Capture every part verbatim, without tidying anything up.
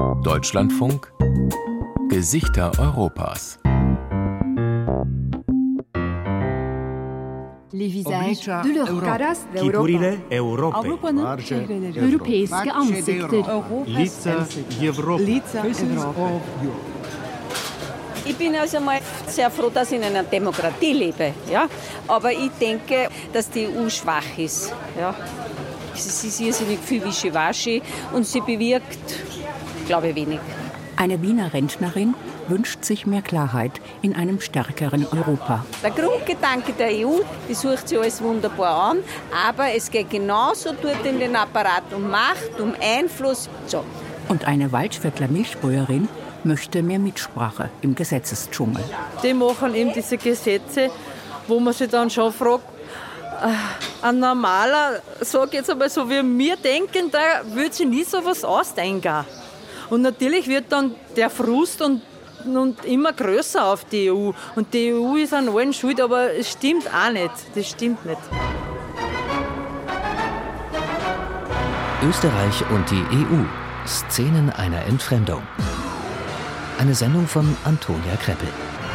Deutschlandfunk Gesichter Europas. Les visages de l'Europe. Caras d'Europa. Avrupa'nın Europeiske ansikter. Lica Evropa. Lica Europa. Ich bin also mal sehr froh, dass ich in einer Demokratie lebe. Ja? Aber ich denke, dass die E U schwach ist. Ja? Sie ist irrsinnig viel Wischiwaschi und sie bewirkt, glaube ich, wenig. Eine Wiener Rentnerin wünscht sich mehr Klarheit in einem stärkeren Europa. Der Grundgedanke der E U, die sucht sich alles wunderbar an, aber es geht genauso dort in den Apparat um Macht, um Einfluss. So. Und eine Waldviertler Milchbäuerin möchte mehr Mitsprache im Gesetzesdschungel. Die machen eben diese Gesetze, wo man sich dann schon fragt, äh, ein normaler, sag ich jetzt einmal so wie wir denken, da würde sich nie so was ausdenken. Und natürlich wird dann der Frust und, und immer größer auf die E U. Und die E U ist an allen schuld, aber es stimmt auch nicht. Das stimmt nicht. Österreich und die E U. Szenen einer Entfremdung. Eine Sendung von Antonia Kreppel.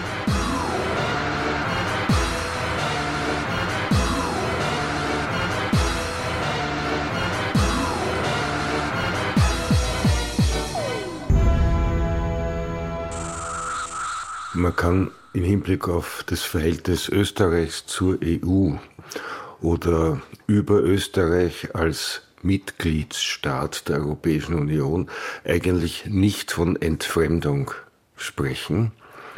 Man kann im Hinblick auf das Verhältnis Österreichs zur E U oder über Österreich als Mitgliedsstaat der Europäischen Union eigentlich nicht von Entfremdung sprechen,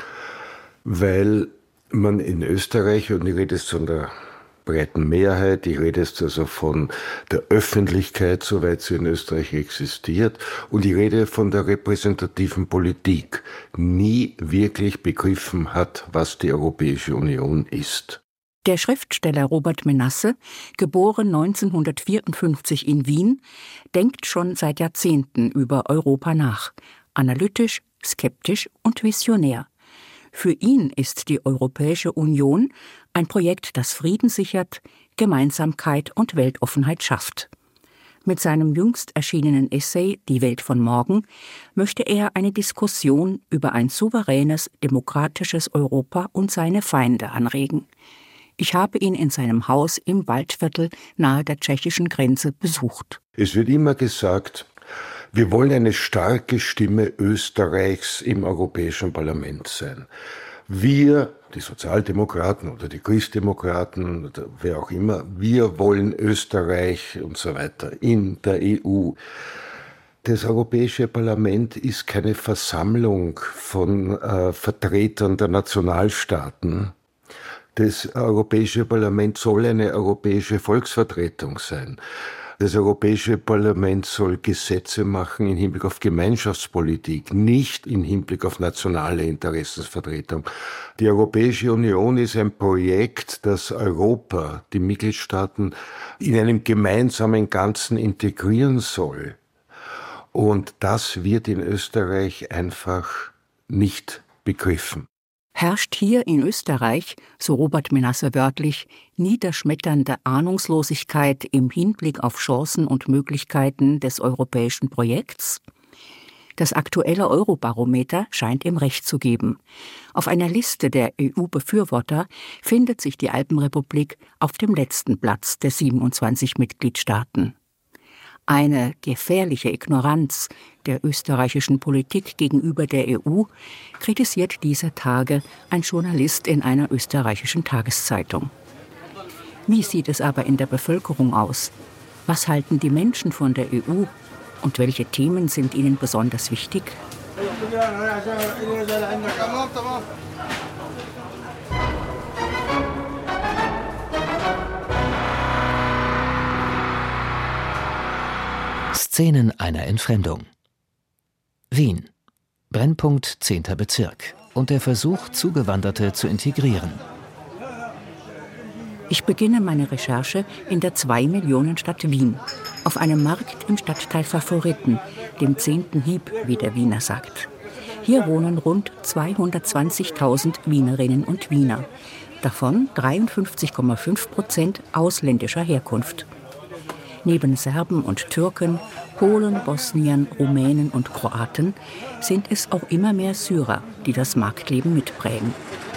weil man in Österreich, und ich rede jetzt von der breiten Mehrheit, ich rede jetzt also von der Öffentlichkeit, soweit sie in Österreich existiert, und ich rede von der repräsentativen Politik, nie wirklich begriffen hat, was die Europäische Union ist. Der Schriftsteller Robert Menasse, geboren neunzehnhundertvierundfünfzig in Wien, denkt schon seit Jahrzehnten über Europa nach. Analytisch, skeptisch und visionär. Für ihn ist die Europäische Union ein Projekt, das Frieden sichert, Gemeinsamkeit und Weltoffenheit schafft. Mit seinem jüngst erschienenen Essay »Die Welt von morgen« möchte er eine Diskussion über ein souveränes, demokratisches Europa und seine Feinde anregen. Ich habe ihn in seinem Haus im Waldviertel nahe der tschechischen Grenze besucht. Es wird immer gesagt, wir wollen eine starke Stimme Österreichs im Europäischen Parlament sein. Wir, die Sozialdemokraten oder die Christdemokraten oder wer auch immer, wir wollen Österreich und so weiter in der E U. Das Europäische Parlament ist keine Versammlung von äh, Vertretern der Nationalstaaten. Das Europäische Parlament soll eine europäische Volksvertretung sein. Das Europäische Parlament soll Gesetze machen im Hinblick auf Gemeinschaftspolitik, nicht im Hinblick auf nationale Interessensvertretung. Die Europäische Union ist ein Projekt, das Europa, die Mitgliedstaaten, in einem gemeinsamen Ganzen integrieren soll. Und das wird in Österreich einfach nicht begriffen. Herrscht hier in Österreich, so Robert Menasse wörtlich, niederschmetternde Ahnungslosigkeit im Hinblick auf Chancen und Möglichkeiten des europäischen Projekts? Das aktuelle Eurobarometer scheint ihm recht zu geben. Auf einer Liste der E U-Befürworter findet sich die Alpenrepublik auf dem letzten Platz der siebenundzwanzig Mitgliedstaaten. Eine gefährliche Ignoranz der österreichischen Politik gegenüber der E U kritisiert dieser Tage ein Journalist in einer österreichischen Tageszeitung. Wie sieht es aber in der Bevölkerung aus? Was halten die Menschen von der E U und welche Themen sind ihnen besonders wichtig? Szenen einer Entfremdung. Wien. Brennpunkt zehnter Bezirk. Und der Versuch, Zugewanderte zu integrieren. Ich beginne meine Recherche in der Zwei-Millionen-Stadt Wien, auf einem Markt im Stadtteil Favoriten, dem zehnten Hieb, wie der Wiener sagt. Hier wohnen rund zweihundertzwanzigtausend Wienerinnen und Wiener, davon dreiundfünfzig Komma fünf Prozent ausländischer Herkunft. Neben Serben und Türken, Polen, Bosniern, Rumänen und Kroaten sind es auch immer mehr Syrer, die das Marktleben mitprägen.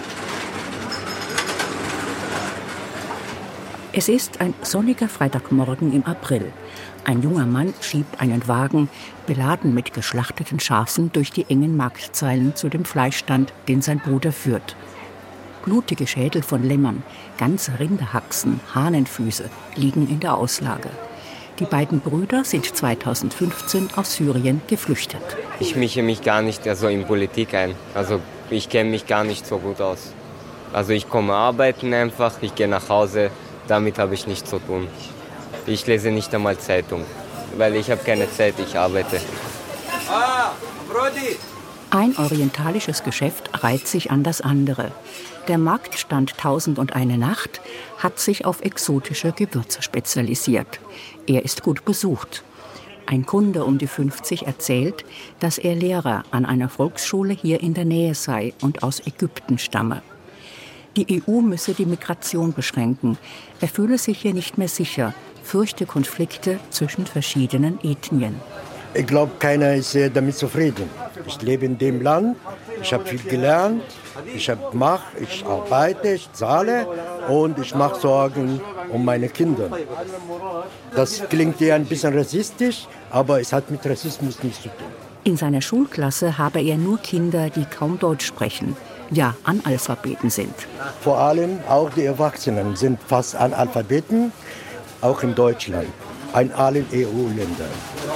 Es ist ein sonniger Freitagmorgen im April. Ein junger Mann schiebt einen Wagen, beladen mit geschlachteten Schafen, durch die engen Marktzeilen zu dem Fleischstand, den sein Bruder führt. Blutige Schädel von Lämmern, ganze Rinderhaxen, Hahnenfüße liegen in der Auslage. Die beiden Brüder sind zweitausendfünfzehn aus Syrien geflüchtet. Ich mische mich gar nicht so in Politik ein. Also ich kenne mich gar nicht so gut aus. Also ich komme arbeiten einfach, ich gehe nach Hause, damit habe ich nichts zu tun. Ich lese nicht einmal Zeitung, weil ich habe keine Zeit, ich arbeite. Ah, Brody! Ein orientalisches Geschäft reiht sich an das andere. Der Marktstand Tausend und eine Nacht hat sich auf exotische Gewürze spezialisiert. Er ist gut besucht. Ein Kunde um die fünfzig erzählt, dass er Lehrer an einer Volksschule hier in der Nähe sei und aus Ägypten stamme. Die E U müsse die Migration beschränken. Er fühle sich hier nicht mehr sicher, fürchte Konflikte zwischen verschiedenen Ethnien. Ich glaube, keiner ist damit zufrieden. Ich lebe in dem Land, ich habe viel gelernt, ich mache, ich arbeite, ich zahle und ich mache Sorgen um meine Kinder. Das klingt ja ein bisschen rassistisch, aber es hat mit Rassismus nichts zu tun. In seiner Schulklasse habe er nur Kinder, die kaum Deutsch sprechen, ja Analphabeten sind. Vor allem auch die Erwachsenen sind fast Analphabeten, auch in Deutschland, in allen E U-Ländern.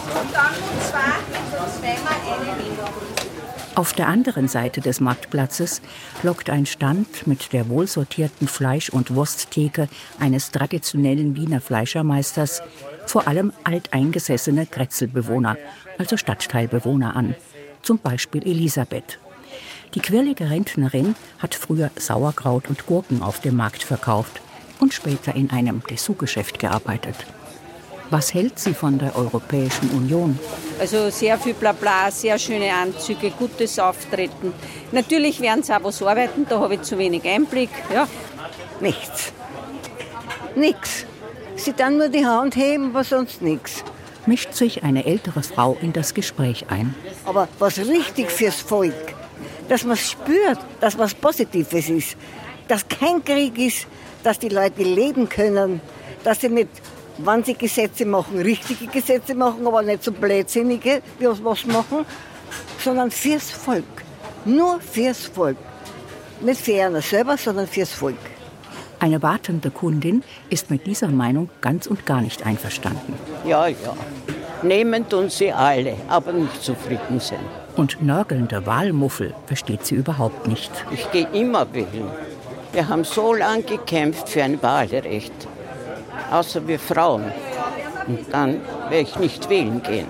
Auf der anderen Seite des Marktplatzes lockt ein Stand mit der wohlsortierten Fleisch- und Wursttheke eines traditionellen Wiener Fleischermeisters vor allem alteingesessene Grätzelbewohner, also Stadtteilbewohner an, zum Beispiel Elisabeth. Die quirlige Rentnerin hat früher Sauerkraut und Gurken auf dem Markt verkauft und später in einem Dessous-Geschäft gearbeitet. Was hält sie von der Europäischen Union? Also sehr viel Blabla, sehr schöne Anzüge, gutes Auftreten. Natürlich werden sie auch was arbeiten, da habe ich zu wenig Einblick. Ja. Nichts. Nichts. Sie dann nur die Hand heben, aber sonst nichts. Mischt sich eine ältere Frau in das Gespräch ein. Aber was richtig fürs Volk, dass man spürt, dass was Positives ist, dass kein Krieg ist, dass die Leute leben können, dass sie nicht, wenn sie Gesetze machen, richtige Gesetze machen, aber nicht so blödsinnige, wie wir was machen, sondern fürs Volk. Nur fürs Volk. Nicht für einer selber, sondern fürs Volk. Eine wartende Kundin ist mit dieser Meinung ganz und gar nicht einverstanden. Ja, ja. Nehmen tun sie alle, aber nicht zufrieden sind. Und nörgelnde Wahlmuffel versteht sie überhaupt nicht. Ich gehe immer wählen. Wir haben so lange gekämpft für ein Wahlrecht. Außer wir Frauen. Und dann werde ich nicht wählen gehen.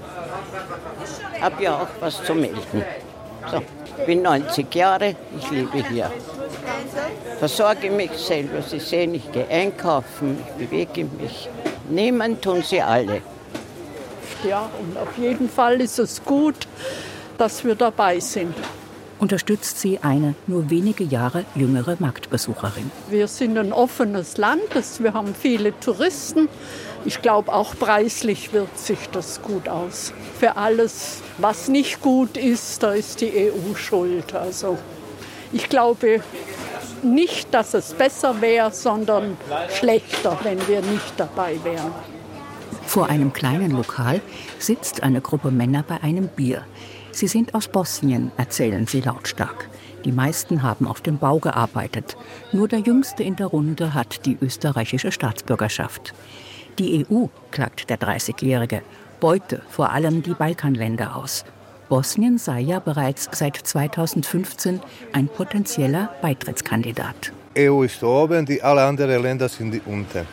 Ich habe ja auch was zu melden. So, ich bin neunzig Jahre, ich lebe hier. Versorge mich selber. Sie sehen, ich gehe einkaufen, ich bewege mich. Nehmen tun sie alle. Ja, und auf jeden Fall ist es gut, dass wir dabei sind. Unterstützt sie eine nur wenige Jahre jüngere Marktbesucherin. Wir sind ein offenes Land, wir haben viele Touristen. Ich glaube, auch preislich wirkt sich das gut aus. Für alles, was nicht gut ist, da ist die E U schuld. Also ich glaube nicht, dass es besser wäre, sondern schlechter, wenn wir nicht dabei wären. Vor einem kleinen Lokal sitzt eine Gruppe Männer bei einem Bier. Sie sind aus Bosnien, erzählen sie lautstark. Die meisten haben auf dem Bau gearbeitet. Nur der Jüngste in der Runde hat die österreichische Staatsbürgerschaft. Die E U, klagt der dreißigjährige, beute vor allem die Balkanländer aus. Bosnien sei ja bereits seit zweitausendfünfzehn ein potenzieller Beitrittskandidat. E U ist oben, die alle anderen Länder sind unten.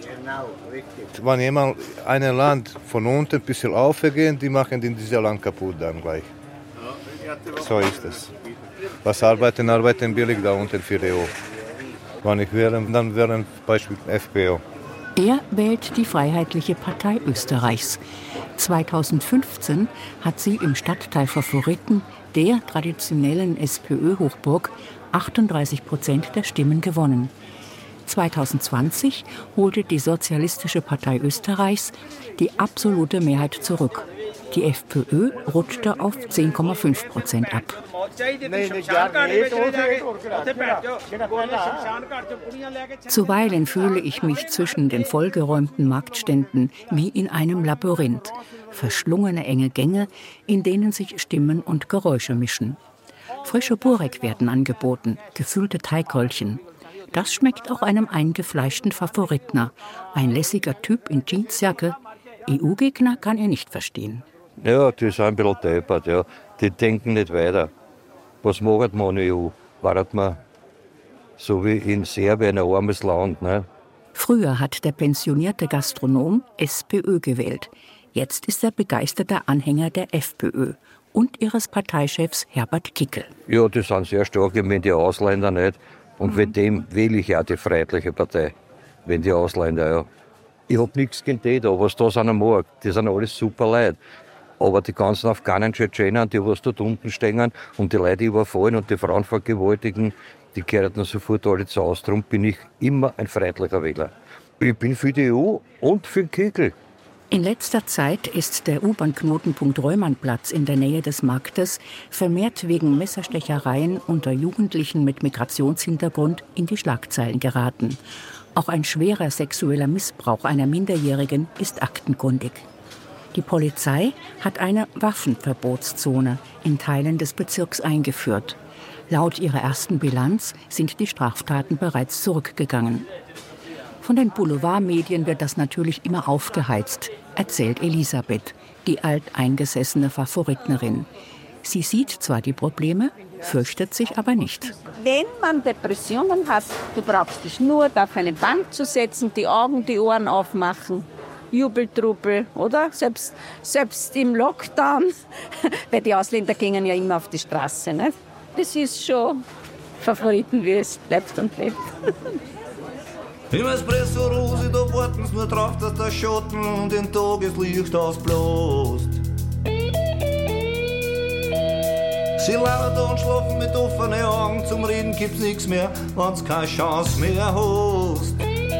Wenn jemand ein Land von unten ein bisschen aufgeht, die machen dieses Land kaputt dann gleich. So ist es. Was arbeiten, arbeiten billig da unten für die E U. Wenn ich wäre, dann wäre ein Beispiel F P O. Er wählt die Freiheitliche Partei Österreichs. zweitausendfünfzehn hat sie im Stadtteil Favoriten, der traditionellen SPÖ-Hochburg, achtunddreißig Prozent der Stimmen gewonnen. zweitausendzwanzig holte die Sozialistische Partei Österreichs die absolute Mehrheit zurück. Die FPÖ rutschte auf zehn Komma fünf Prozent ab. Zuweilen fühle ich mich zwischen den vollgeräumten Marktständen wie in einem Labyrinth. Verschlungene enge Gänge, in denen sich Stimmen und Geräusche mischen. Frische Burek werden angeboten, gefüllte Teigröllchen. Das schmeckt auch einem eingefleischten Favoritner. Ein lässiger Typ in Jeansjacke. E U-Gegner kann er nicht verstehen. Ja, die sind ein bisschen deppert, ja. Die denken nicht weiter. Was macht man in E U? Wartet man so wie in Serbien ein armes Land, ne? Früher hat der pensionierte Gastronom SPÖ gewählt. Jetzt ist er begeisterter Anhänger der FPÖ und ihres Parteichefs Herbert Kickl. Ja, die sind sehr stark, wenn die Ausländer nicht. Und mit dem wähle ich auch die Freiheitliche Partei. Wenn die Ausländer, ja. Ich hab nichts gegen die da, was da sind am Markt. Die sind alles super Leute. Aber die ganzen Afghanen, Tschetschenen, die was dort unten stehen und die Leute überfallen und die Frauen vergewaltigen, die kehren dann sofort alle zu Hause. Darum bin ich immer ein freiheitlicher Wähler. Ich bin für die E U und für den Kickl. In letzter Zeit ist der U-Bahn-Knotenpunkt Reumannplatz in der Nähe des Marktes vermehrt wegen Messerstechereien unter Jugendlichen mit Migrationshintergrund in die Schlagzeilen geraten. Auch ein schwerer sexueller Missbrauch einer Minderjährigen ist aktenkundig. Die Polizei hat eine Waffenverbotszone in Teilen des Bezirks eingeführt. Laut ihrer ersten Bilanz sind die Straftaten bereits zurückgegangen. Von den Boulevardmedien wird das natürlich immer aufgeheizt, erzählt Elisabeth, die alteingesessene Favoritnerin. Sie sieht zwar die Probleme, fürchtet sich aber nicht. Wenn man Depressionen hat, du brauchst dich nur auf eine Bank zu setzen, die Augen, die Ohren aufmachen. Jubeltrubel, oder? Selbst, selbst im Lockdown, weil die Ausländer gingen ja immer auf die Straße. Nicht? Das ist schon Favoriten, wie es bleibt und lebt. Im Espresso Rose, da warten sie nur drauf, dass der Schatten den Tageslicht ausbläst. Sie lauern da und schlafen mit offenen Augen, zum Reden gibt's nichts mehr, wenn's keine Chance mehr hast.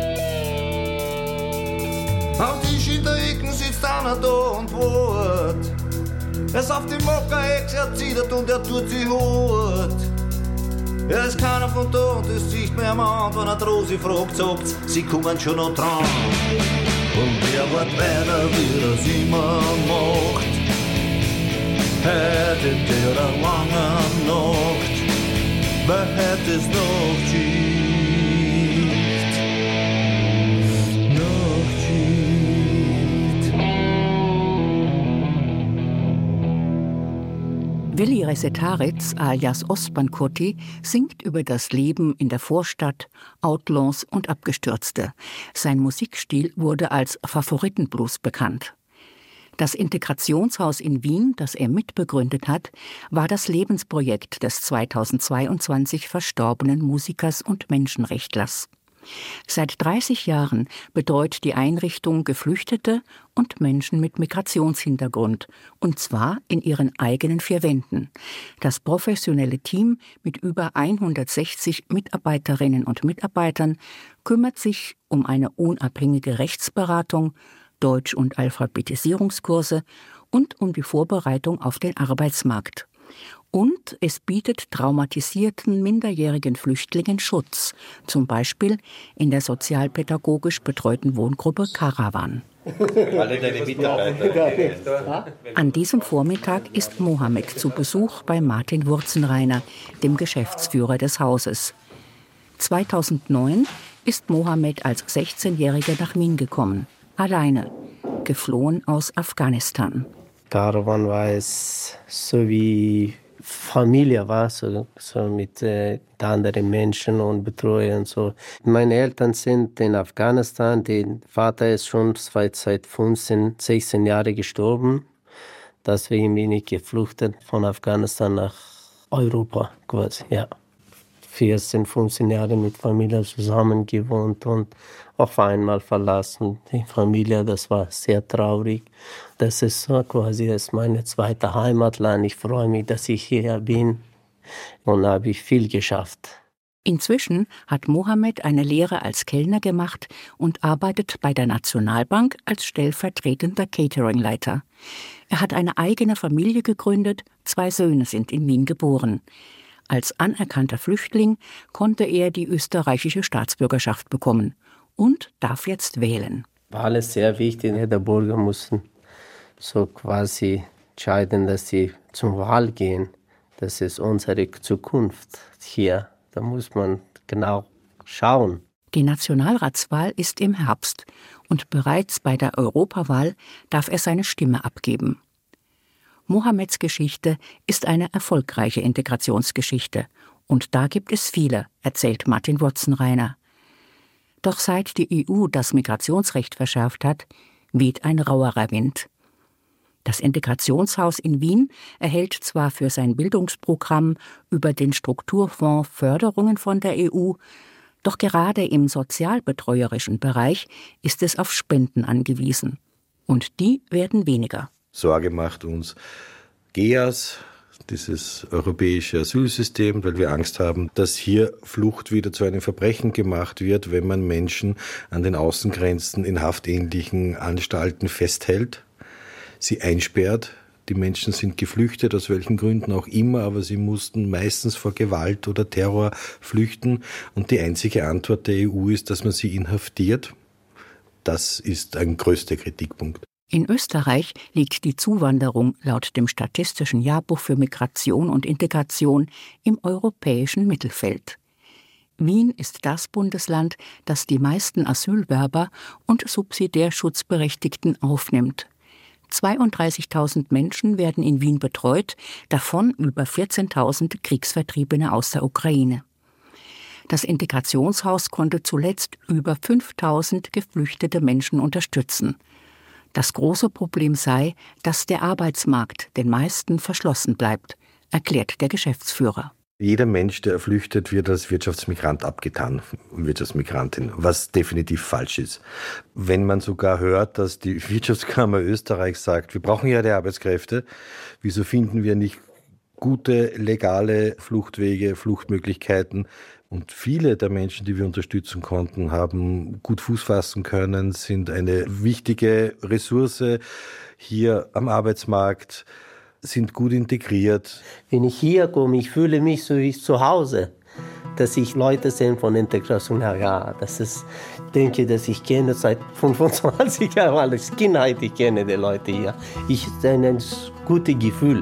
Am Tisch in der Ecke sitzt einer da und wart. Er ist auf dem Mockerex, er zittert und er tut sich hart. Er ist keiner von da und es sieht mir am Hand, wenn er die Rosi fragt, sagt's, sie kommen schon noch dran. Und er wird weiter, wie er es immer macht. Heute in der langen Nacht, weil heute ist Nachtschicht. Willi Resetaritz alias Ostbahn-Kurti singt über das Leben in der Vorstadt, Outlaws und Abgestürzte. Sein Musikstil wurde als Favoritenblues bekannt. Das Integrationshaus in Wien, das er mitbegründet hat, war das Lebensprojekt des zweitausendzweiundzwanzig verstorbenen Musikers und Menschenrechtlers. Seit dreißig Jahren betreut die Einrichtung Geflüchtete und Menschen mit Migrationshintergrund, und zwar in ihren eigenen vier Wänden. Das professionelle Team mit über hundertsechzig Mitarbeiterinnen und Mitarbeitern kümmert sich um eine unabhängige Rechtsberatung, Deutsch- und Alphabetisierungskurse und um die Vorbereitung auf den Arbeitsmarkt. Und es bietet traumatisierten minderjährigen Flüchtlingen Schutz, zum Beispiel in der sozialpädagogisch betreuten Wohngruppe Karawan. Alle deine Mitarbeiter. An diesem Vormittag ist Mohammed zu Besuch bei Martin Wurzenreiner, dem Geschäftsführer des Hauses. zweitausendneun ist Mohammed als sechzehnjähriger nach Wien gekommen, alleine, geflohen aus Afghanistan. Karawan war es so wie Familie, war so, so mit äh, anderen Menschen und Betreuern. So. Meine Eltern sind in Afghanistan. Der Vater ist schon seit fünfzehn, sechzehn Jahren gestorben. Deswegen bin ich geflüchtet von Afghanistan nach Europa quasi. Ja. vierzehn, fünfzehn Jahre mit Familie zusammen gewohnt und auf einmal verlassen. Die Familie, das war sehr traurig. Das ist so quasi das ist meine zweite Heimatland. Ich freue mich, dass ich hier bin und habe ich viel geschafft. Inzwischen hat Mohammed eine Lehre als Kellner gemacht und arbeitet bei der Nationalbank als stellvertretender Cateringleiter. Er hat eine eigene Familie gegründet, zwei Söhne sind in Wien geboren. Als anerkannter Flüchtling konnte er die österreichische Staatsbürgerschaft bekommen und darf jetzt wählen. War alles sehr wichtig. Der Bürger mussten so quasi entscheiden, dass sie zur Wahl gehen. Das ist unsere Zukunft hier. Da muss man genau schauen. Die Nationalratswahl ist im Herbst und bereits bei der Europawahl darf er seine Stimme abgeben. Mohammeds Geschichte ist eine erfolgreiche Integrationsgeschichte. Und da gibt es viele, erzählt Martin Wotzenreiner. Doch seit die E U das Migrationsrecht verschärft hat, weht ein rauerer Wind. Das Integrationshaus in Wien erhält zwar für sein Bildungsprogramm über den Strukturfonds Förderungen von der E U, doch gerade im sozialbetreuerischen Bereich ist es auf Spenden angewiesen. Und die werden weniger. Sorge macht uns G E A S, dieses europäische Asylsystem, weil wir Angst haben, dass hier Flucht wieder zu einem Verbrechen gemacht wird, wenn man Menschen an den Außengrenzen in haftähnlichen Anstalten festhält, sie einsperrt. Die Menschen sind geflüchtet, aus welchen Gründen auch immer, aber sie mussten meistens vor Gewalt oder Terror flüchten. Und die einzige Antwort der E U ist, dass man sie inhaftiert. Das ist ein größter Kritikpunkt. In Österreich liegt die Zuwanderung laut dem Statistischen Jahrbuch für Migration und Integration im europäischen Mittelfeld. Wien ist das Bundesland, das die meisten Asylwerber und Subsidiärschutzberechtigten aufnimmt. zweiunddreißigtausend Menschen werden in Wien betreut, davon über vierzehntausend Kriegsvertriebene aus der Ukraine. Das Integrationshaus konnte zuletzt über fünftausend geflüchtete Menschen unterstützen. Das große Problem sei, dass der Arbeitsmarkt den meisten verschlossen bleibt, erklärt der Geschäftsführer. Jeder Mensch, der flüchtet, wird als Wirtschaftsmigrant abgetan, Wirtschaftsmigrantin, was definitiv falsch ist. Wenn man sogar hört, dass die Wirtschaftskammer Österreichs sagt, wir brauchen ja die Arbeitskräfte, wieso finden wir nicht gute, legale Fluchtwege, Fluchtmöglichkeiten? Und viele der Menschen, die wir unterstützen konnten, haben gut Fuß fassen können, sind eine wichtige Ressource hier am Arbeitsmarkt, sind gut integriert. Wenn ich hier komme, ich fühle mich so wie zu Hause, dass ich Leute sehe von Integration her. Ja, das ist, ich denke, dass ich kenne seit fünfundzwanzig Jahren, als Kindheit, ich kenne die Leute hier. Ich habe ein gutes Gefühl.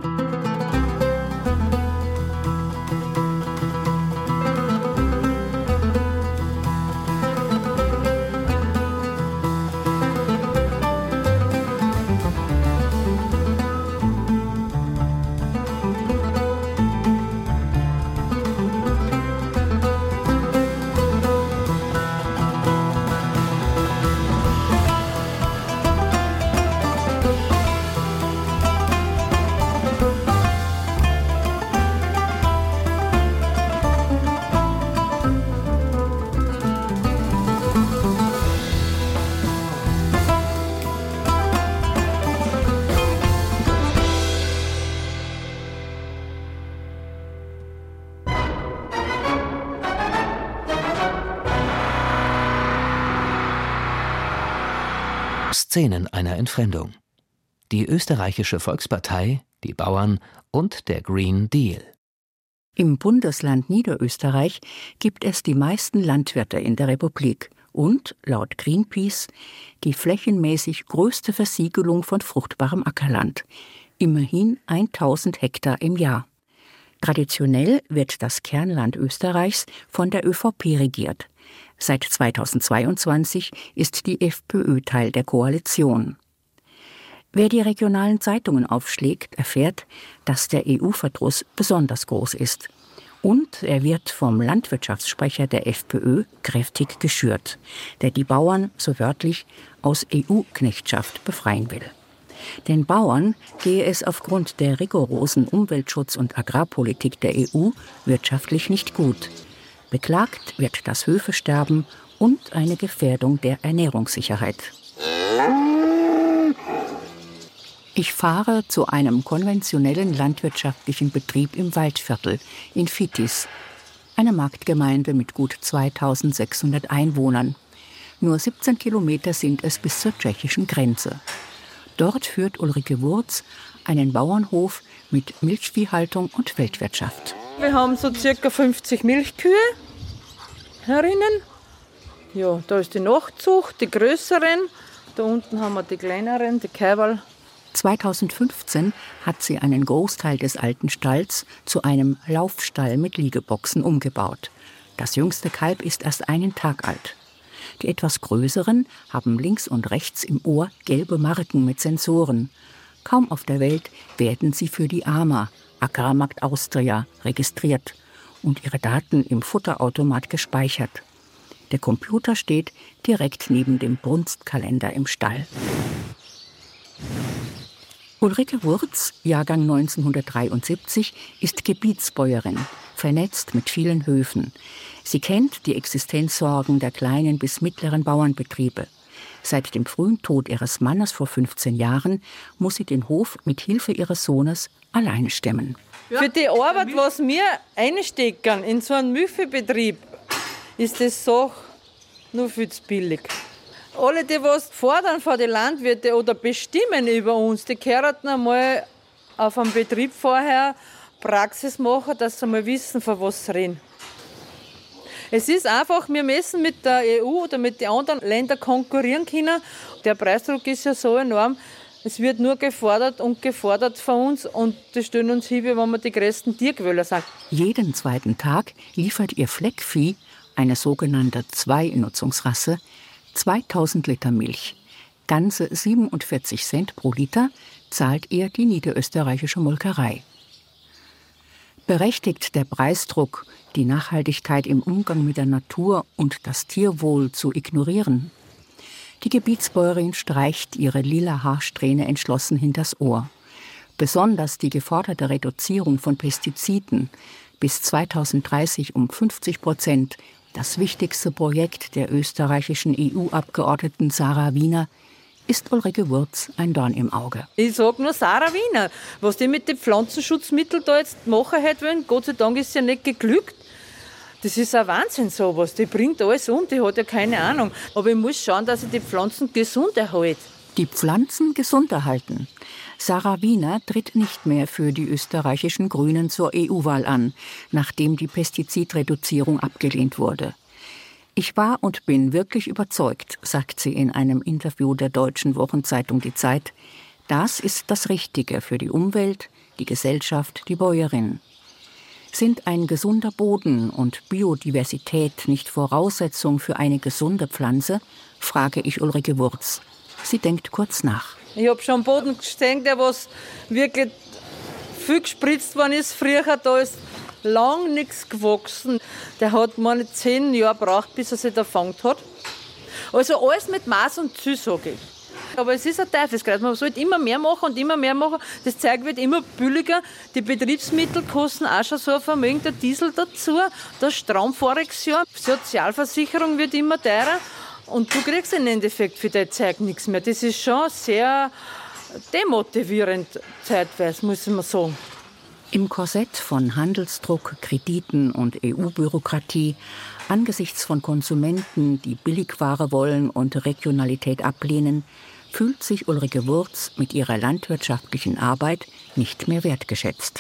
Szenen einer Entfremdung. Die österreichische Volkspartei, die Bauern und der Green Deal. Im Bundesland Niederösterreich gibt es die meisten Landwirte in der Republik und, laut Greenpeace, die flächenmäßig größte Versiegelung von fruchtbarem Ackerland. Immerhin tausend Hektar im Jahr. Traditionell wird das Kernland Österreichs von der ÖVP regiert. Seit zweitausendzweiundzwanzig ist die FPÖ Teil der Koalition. Wer die regionalen Zeitungen aufschlägt, erfährt, dass der E U-Verdruss besonders groß ist. Und er wird vom Landwirtschaftssprecher der FPÖ kräftig geschürt, der die Bauern, so wörtlich, aus E U-Knechtschaft befreien will. Den Bauern gehe es aufgrund der rigorosen Umweltschutz- und Agrarpolitik der E U wirtschaftlich nicht gut. Beklagt wird das Höfesterben und eine Gefährdung der Ernährungssicherheit. Ich fahre zu einem konventionellen landwirtschaftlichen Betrieb im Waldviertel in Fittis. eine Marktgemeinde mit gut zweitausendsechshundert Einwohnern. Nur siebzehn Kilometer sind es bis zur tschechischen Grenze. Dort führt Ulrike Wurz einen Bauernhof mit Milchviehhaltung und Feldwirtschaft. Wir haben so circa fünfzig Milchkühe herinnen. Ja, da ist die Nachzucht, die größeren. Da unten haben wir die kleineren, die Kälberl. zweitausendfünfzehn hat sie einen Großteil des alten Stalls zu einem Laufstall mit Liegeboxen umgebaut. Das jüngste Kalb ist erst einen Tag alt. Die etwas größeren haben links und rechts im Ohr gelbe Marken mit Sensoren. Kaum auf der Welt werden sie für die A M A, Agrarmarkt Austria, registriert und ihre Daten im Futterautomat gespeichert. Der Computer steht direkt neben dem Brunstkalender im Stall. Ulrike Wurz, Jahrgang neunzehnhundertdreiundsiebzig, ist Gebietsbäuerin, vernetzt mit vielen Höfen. Sie kennt die Existenzsorgen der kleinen bis mittleren Bauernbetriebe. Seit dem frühen Tod ihres Mannes vor fünfzehn Jahren muss sie den Hof mit Hilfe ihres Sohnes alleine stemmen. Für die Arbeit, was wir einstecken in so einen Milchviehbetrieb, ist das so nur viel zu billig. Alle, die was fordern von den Landwirten oder bestimmen über uns, die können einmal auf einem Betrieb vorher Praxis machen, dass sie mal wissen, von was sie reden. Es ist einfach, wir müssen mit der E U oder mit den anderen Ländern konkurrieren können. Der Preisdruck ist ja so enorm. Es wird nur gefordert und gefordert von uns und das stellen uns hin, wenn wir die größten Tierquäler sind. Jeden zweiten Tag liefert ihr Fleckvieh, eine sogenannte Zwei-Nutzungsrasse, zweitausend Liter Milch. Ganze siebenundvierzig Cent pro Liter zahlt ihr die niederösterreichische Molkerei. Berechtigt der Preisdruck, die Nachhaltigkeit im Umgang mit der Natur und das Tierwohl zu ignorieren? Die Gebietsbäuerin streicht ihre lila Haarsträhne entschlossen hinters Ohr. Besonders die geforderte Reduzierung von Pestiziden bis zweitausenddreißig um fünfzig Prozent, das wichtigste Projekt der österreichischen E U-Abgeordneten Sarah Wiener, ist Ulrike Wurz ein Dorn im Auge. Ich sage nur Sarah Wiener. Was die mit den Pflanzenschutzmitteln da jetzt machen wollen, Gott sei Dank ist ja nicht geglückt. Das ist ein Wahnsinn sowas. Die bringt alles um, die hat ja keine Ahnung. Aber ich muss schauen, dass ich die Pflanzen gesund erhalte. Die Pflanzen gesund erhalten. Sarah Wiener tritt nicht mehr für die österreichischen Grünen zur E U-Wahl an, nachdem die Pestizidreduzierung abgelehnt wurde. Ich war und bin wirklich überzeugt, sagt sie in einem Interview der deutschen Wochenzeitung Die Zeit. Das ist das Richtige für die Umwelt, die Gesellschaft, die Bäuerin. Sind ein gesunder Boden und Biodiversität nicht Voraussetzung für eine gesunde Pflanze, frage ich Ulrike Wurz. Sie denkt kurz nach. Ich habe schon einen Boden gesehen, der was wirklich viel gespritzt worden ist. Früher da ist lang nichts gewachsen. Der hat meine zehn Jahre gebraucht, bis er sich da gefangen hat. Also alles mit Maß und Ziel, sage ich. Aber es ist ein Teufelskreis. Man sollte immer mehr machen und immer mehr machen. Das Zeug wird immer billiger. Die Betriebsmittel kosten auch schon so ein Vermögen. Der Diesel dazu, der Strom voriges Jahr. Die Sozialversicherung wird immer teurer. Und du kriegst im Endeffekt für dein Zeug nichts mehr. Das ist schon sehr demotivierend zeitweise, muss man sagen. Im Korsett von Handelsdruck, Krediten und E U-Bürokratie, angesichts von Konsumenten, die Billigware wollen und Regionalität ablehnen, fühlt sich Ulrike Wurz mit ihrer landwirtschaftlichen Arbeit nicht mehr wertgeschätzt.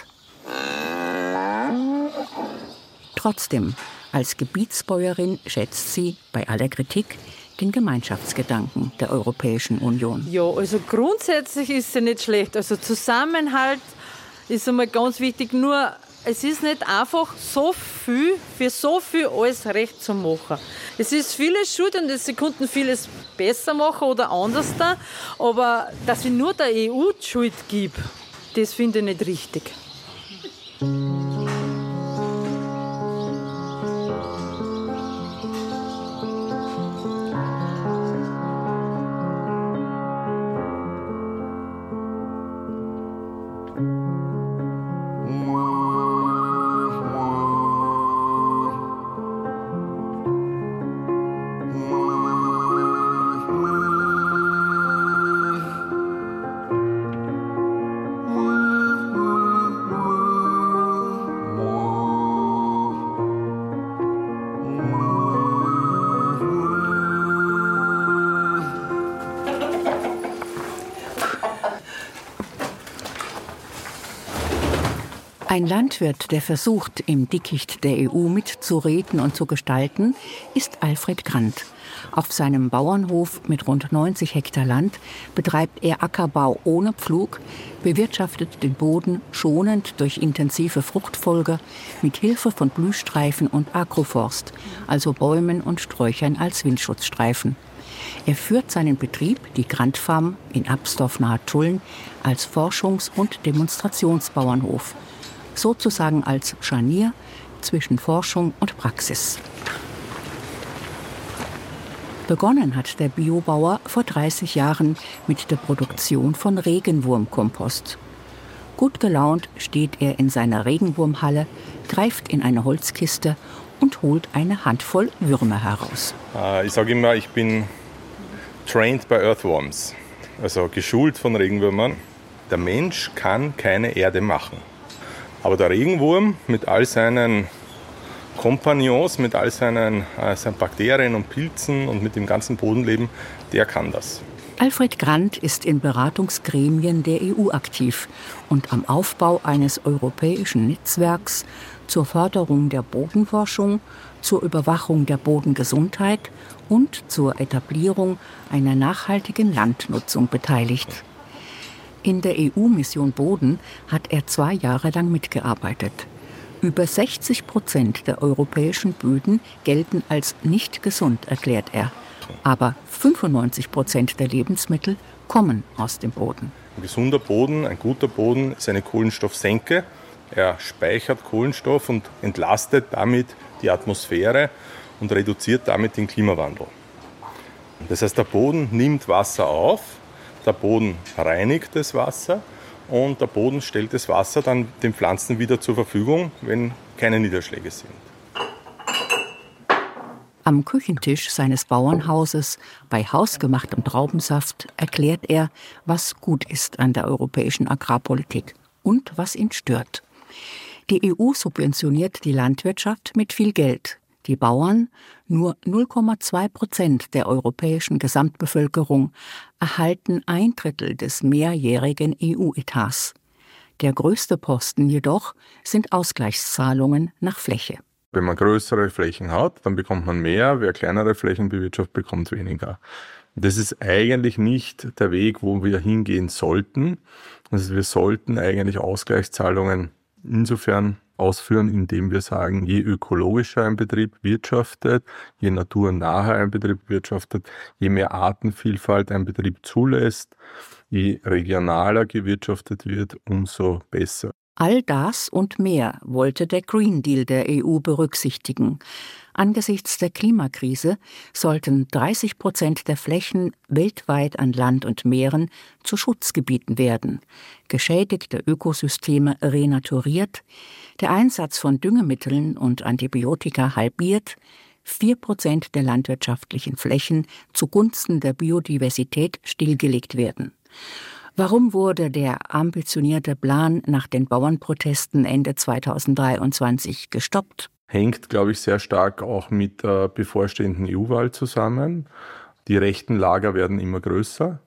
Trotzdem, als Gebietsbäuerin schätzt sie bei aller Kritik den Gemeinschaftsgedanken der Europäischen Union. Ja, also grundsätzlich ist sie nicht schlecht. Also Zusammenhalt ist einmal ganz wichtig. Nur es ist nicht einfach so viel, für so viel alles recht zu machen. Es ist vieles schuld und sie konnten vieles besser machen oder anders da. Aber dass ich nur der E U die Schuld gebe, das finde ich nicht richtig. Ein Landwirt, der versucht, im Dickicht der E U mitzureden und zu gestalten, ist Alfred Grant. Auf seinem Bauernhof mit rund neunzig Hektar Land betreibt er Ackerbau ohne Pflug, bewirtschaftet den Boden schonend durch intensive Fruchtfolge mit Hilfe von Blühstreifen und Agroforst, also Bäumen und Sträuchern als Windschutzstreifen. Er führt seinen Betrieb, die Grant Farm in Absdorf nahe Tulln, als Forschungs- und Demonstrationsbauernhof. Sozusagen als Scharnier zwischen Forschung und Praxis. Begonnen hat der Biobauer vor dreißig Jahren mit der Produktion von Regenwurmkompost. Gut gelaunt steht er in seiner Regenwurmhalle, greift in eine Holzkiste und holt eine Handvoll Würmer heraus. Ich sage immer, ich bin trained by earthworms, also geschult von Regenwürmern. Der Mensch kann keine Erde machen. Aber der Regenwurm mit all seinen Kompagnons, mit all seinen, äh, seinen Bakterien und Pilzen und mit dem ganzen Bodenleben, der kann das. Alfred Grant ist in Beratungsgremien der E U aktiv und am Aufbau eines europäischen Netzwerks zur Förderung der Bodenforschung, zur Überwachung der Bodengesundheit und zur Etablierung einer nachhaltigen Landnutzung beteiligt. In der E U-Mission Boden hat er zwei Jahre lang mitgearbeitet. Über sechzig Prozent der europäischen Böden gelten als nicht gesund, erklärt er. Aber fünfundneunzig Prozent der Lebensmittel kommen aus dem Boden. Ein gesunder Boden, ein guter Boden ist eine Kohlenstoffsenke. Er speichert Kohlenstoff und entlastet damit die Atmosphäre und reduziert damit den Klimawandel. Das heißt, der Boden nimmt Wasser auf, der Boden reinigt das Wasser und der Boden stellt das Wasser dann den Pflanzen wieder zur Verfügung, wenn keine Niederschläge sind. Am Küchentisch seines Bauernhauses bei hausgemachtem Traubensaft erklärt er, was gut ist an der europäischen Agrarpolitik und was ihn stört. Die E U subventioniert die Landwirtschaft mit viel Geld. Die Bauern, nur null Komma zwei Prozent der europäischen Gesamtbevölkerung, erhalten ein Drittel des mehrjährigen E U-Etats. Der größte Posten jedoch sind Ausgleichszahlungen nach Fläche. Wenn man größere Flächen hat, dann bekommt man mehr. Wer kleinere Flächen bewirtschaftet, bekommt weniger. Das ist eigentlich nicht der Weg, wo wir hingehen sollten. Also wir sollten eigentlich Ausgleichszahlungen insofern ausführen, indem wir sagen, je ökologischer ein Betrieb wirtschaftet, je naturnaher ein Betrieb wirtschaftet, je mehr Artenvielfalt ein Betrieb zulässt, je regionaler gewirtschaftet wird, umso besser. All das und mehr wollte der Green Deal der E U berücksichtigen. Angesichts der Klimakrise sollten dreißig Prozent der Flächen weltweit an Land und Meeren zu Schutzgebieten werden, geschädigte Ökosysteme renaturiert, der Einsatz von Düngemitteln und Antibiotika halbiert, vier Prozent der landwirtschaftlichen Flächen zugunsten der Biodiversität stillgelegt werden. Warum wurde der ambitionierte Plan nach den Bauernprotesten Ende zweitausenddreiundzwanzig gestoppt? Hängt, glaube ich, sehr stark auch mit der bevorstehenden E U-Wahl zusammen. Die rechten Lager werden immer größer.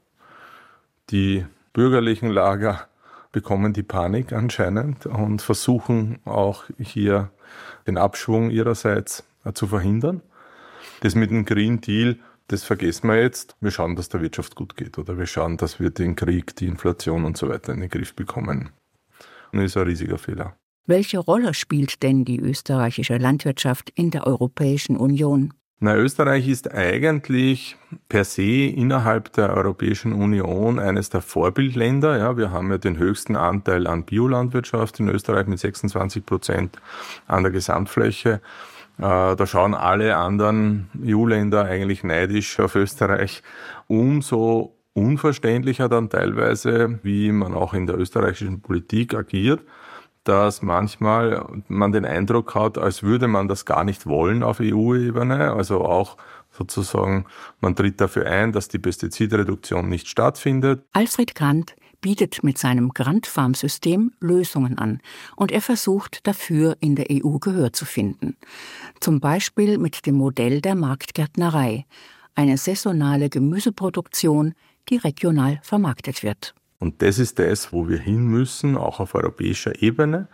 Die bürgerlichen Lager bekommen die Panik anscheinend und versuchen auch hier den Abschwung ihrerseits zu verhindern. Das mit dem Green Deal, das vergessen wir jetzt. Wir schauen, dass der Wirtschaft gut geht oder wir schauen, dass wir den Krieg, die Inflation und so weiter in den Griff bekommen. Und das ist ein riesiger Fehler. Welche Rolle spielt denn die österreichische Landwirtschaft in der Europäischen Union? Na, Österreich ist eigentlich per se innerhalb der Europäischen Union eines der Vorbildländer. Ja, wir haben ja den höchsten Anteil an Biolandwirtschaft in Österreich mit sechsundzwanzig Prozent an der Gesamtfläche. Da schauen alle anderen E U-Länder eigentlich neidisch auf Österreich. Umso unverständlicher dann teilweise, wie man auch in der österreichischen Politik agiert, dass manchmal man den Eindruck hat, als würde man das gar nicht wollen auf E U-Ebene. Also auch sozusagen, man tritt dafür ein, dass die Pestizidreduktion nicht stattfindet. Alfred Grant bietet mit seinem Grant Farm-System Lösungen an und er versucht dafür in der E U Gehör zu finden. Zum Beispiel mit dem Modell der Marktgärtnerei, eine saisonale Gemüseproduktion, die regional vermarktet wird. Und das ist das, wo wir hin müssen, auch auf europäischer Ebene.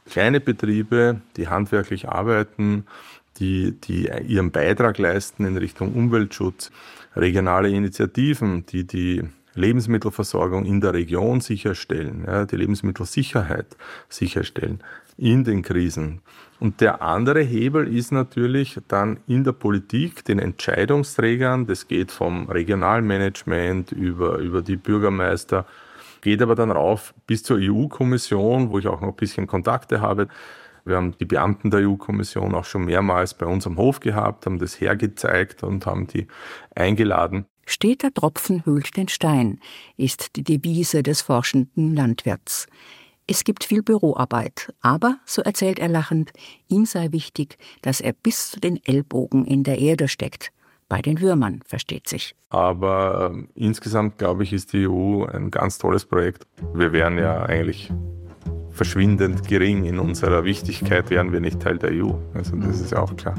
Kleine Betriebe, die handwerklich arbeiten, die, die ihren Beitrag leisten in Richtung Umweltschutz, regionale Initiativen, die die Lebensmittelversorgung in der Region sicherstellen, ja, die Lebensmittelsicherheit sicherstellen in den Krisen. Und der andere Hebel ist natürlich dann in der Politik, den Entscheidungsträgern, das geht vom Regionalmanagement über, über die Bürgermeister, geht aber dann rauf bis zur E U-Kommission, wo ich auch noch ein bisschen Kontakte habe. Wir haben die Beamten der E U-Kommission auch schon mehrmals bei uns am Hof gehabt, haben das hergezeigt und haben die eingeladen. Steter Tropfen höhlt den Stein, ist die Devise des forschenden Landwirts. Es gibt viel Büroarbeit, aber, so erzählt er lachend, ihm sei wichtig, dass er bis zu den Ellbogen in der Erde steckt. Bei den Würmern, versteht sich. Aber äh, insgesamt, glaube ich, ist die E U ein ganz tolles Projekt. Wir wären ja eigentlich verschwindend gering in unserer Wichtigkeit, wären wir nicht Teil der E U. Also das ist ja auch klar.